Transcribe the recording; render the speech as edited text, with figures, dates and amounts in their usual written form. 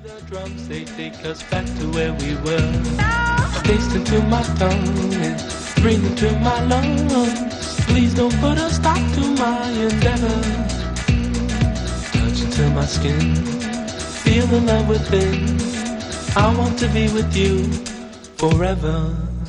The drums, they take us back to where we were. Taste into my tongue and breathe into my lungs. Please don't put a stop to my endeavor. Touch into my skin, feel the love within. I want to be with you forever.